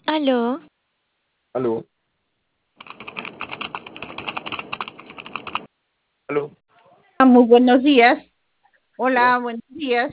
Aló, Aló, aló, Muy buenos días. hola, Hola, buenos días.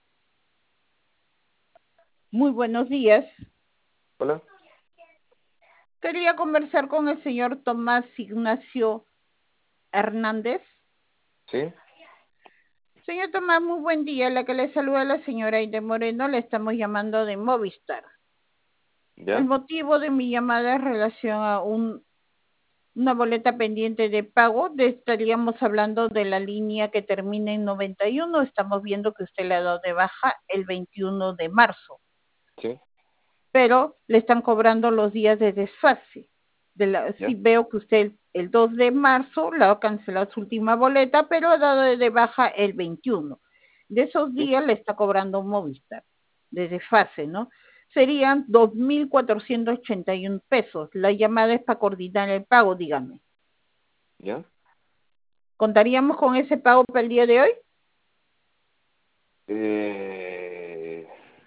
Muy buenos días. hola, Quería conversar con el señor Tomás Ignacio Hernández. sí, Señor Tomás, muy buen día. La que le saluda la señora Aide Moreno, le estamos llamando de Movistar. El ya, motivo de mi llamada es en relación a una boleta pendiente de pago. Estaríamos hablando de la línea que termina en 91. Estamos viendo que usted le ha dado de baja el 21 de marzo. sí, Pero le están cobrando los días de desfase. Sí ya, veo que usted el 2 de marzo la ha cancelado su última boleta, pero ha dado de baja el 21. De esos sí, días le está cobrando Movistar, de desfase, ¿no? Serían 2.481 pesos. La llamada es para coordinar el pago, dígame. ya. ¿Contaríamos con ese pago para el día de hoy? Eh,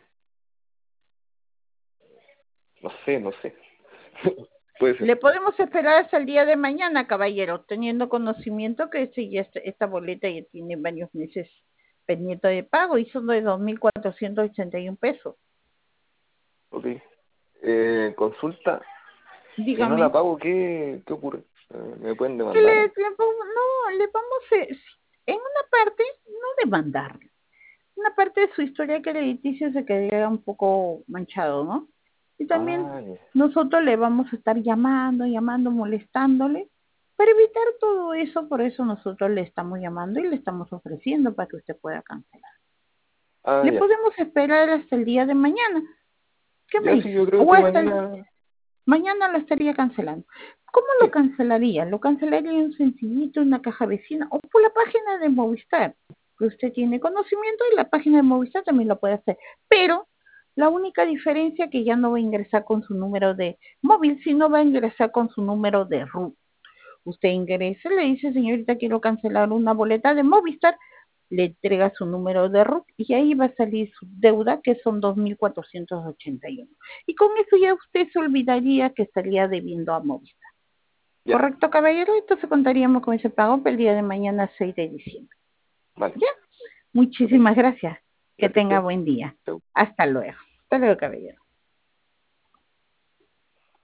no sé, no sé. Puede ser. Le podemos esperar hasta el día de mañana, caballero, teniendo conocimiento que esta boleta ya tiene varios meses pendiente de pago y son de 2.481 pesos. Ok. Consulta, si no la Dígame. pago, ¿qué ocurre? ¿Me pueden demandar? No, le vamos en una parte, no demandarle. Una parte de su historia crediticia se quedaría un poco manchado, ¿no? Y también Ah, ya, nosotros le vamos a estar llamando, molestándole. Para evitar todo eso, por eso nosotros le estamos llamando y le estamos ofreciendo para que usted pueda cancelar. ah, Le ya. podemos esperar hasta el día de mañana. ¿Qué me Ya sí, dice? yo creo O que hasta el mañana, mañana lo estaría cancelando. ¿Cómo lo sí. cancelaría? Lo cancelaría en un sencillito, en una caja vecina o por la página de Movistar, que usted tiene conocimiento y la página de Movistar también lo puede hacer. Pero la única diferencia es que ya no va a ingresar con su número de móvil, sino va a ingresar con su número de RUT. Usted ingresa, le dice, señorita, quiero cancelar una boleta de Movistar, le entrega su número de RUT y ahí va a salir su deuda, que son 2.481. Y con eso ya usted se olvidaría que estaría debiendo a Movistar. Ya, ¿Correcto, caballero? Entonces contaríamos con ese pago para el día de mañana, 6 de diciembre. vale. ¿Ya? Ok, Muchísimas gracias. Que gracias a tenga usted. buen día. Chau. Hasta luego. Hasta luego, caballero.